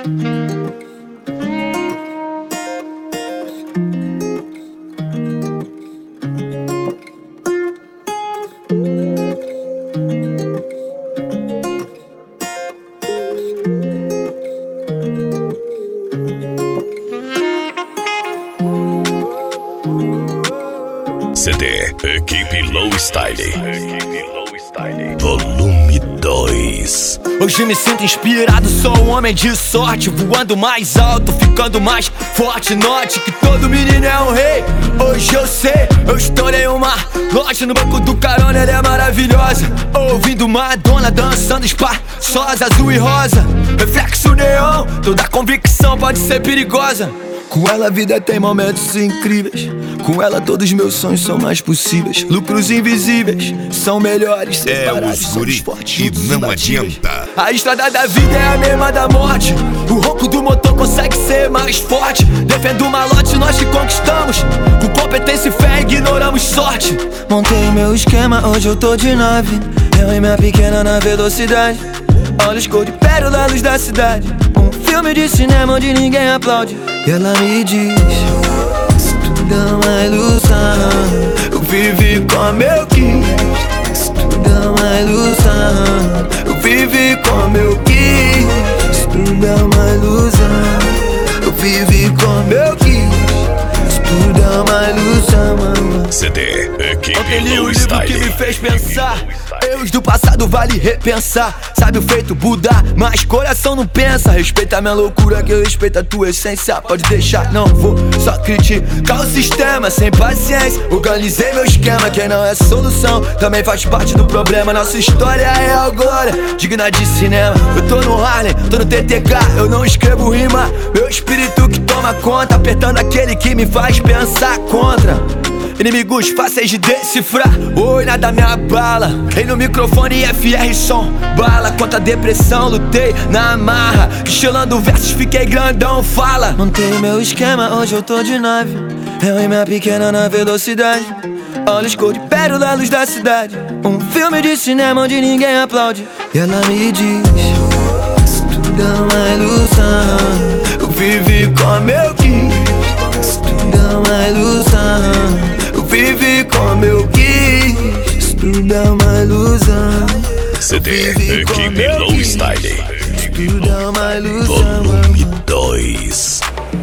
CD Equipe Low Style Volume 2. Hoje me sinto inspirado, sou um homem de sorte, voando mais alto, ficando mais forte. Note que todo menino é um rei. Hoje eu sei, eu estourei uma loja no banco do carona, ela é maravilhosa. Ouvindo Madonna dançando espaçosa, azul e rosa, reflexo neon, toda convicção pode ser perigosa. Com ela a vida tem momentos incríveis, com ela todos os meus sonhos são mais possíveis. Lucros invisíveis são melhores, separados somos fortes, e não adianta. A estrada da vida é a mesma da morte, o ronco do motor consegue ser mais forte. Defendo o malote, nós que conquistamos, com competência e fé ignoramos sorte. Montei meu esquema, hoje eu tô de nave, eu e minha pequena na velocidade. Olhos cor de pérola, luz da cidade, um filme de cinema onde ninguém aplaude. E ela me diz, se tudo é uma ilusão, eu vivi como eu quis. Se tudo é uma ilusão, eu vivi como eu quis. Se tudo é uma ilusão, eu vivi como eu quis. Se tudo é uma ilusão. CD Equipe Ontem li Low um livro Style que me fez pensar, erros do passado vale repensar. Sabe o feito Buda, mas coração não pensa. Respeita a minha loucura que eu respeito a tua essência. Pode deixar, não vou só criticar o sistema sem paciência. Organizei meu esquema, quem não é solução também faz parte do problema. Nossa história é real glória, digna de cinema. Eu tô no Harlem, tô no TTK, eu não escrevo rima. Meu espírito que toma conta, apertando aquele que me faz pensar contra. Inimigos fáceis de decifrar, oi, nada me abala. Rei no microfone, FR som, bala. Contra a depressão, lutei na marra, estilando versos, fiquei grandão, fala. Montei meu esquema, hoje eu tô de nave, eu e minha pequena na velocidade. Olhos cor de pérola, luz da cidade, um filme de cinema onde ninguém aplaude. E ela me diz, se tudo é uma ilusão, eu vivi como eu quis. Se tudo é uma ilusão, eu vivi como eu quis. Se tudo é uma ilusão, CD Equipe Low Style se tudo é uma ilusão. Volume 2.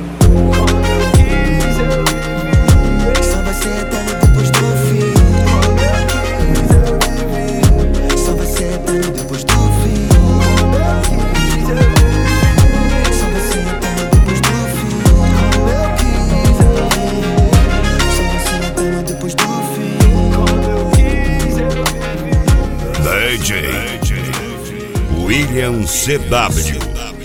Só vai ser eterno depois do fim. Só vai ser eterno depois do fim. Só vai ser eterno depois do fim. Como eu quis. Só vai ser eterno depois do fim. Como eu quis. DJ William CW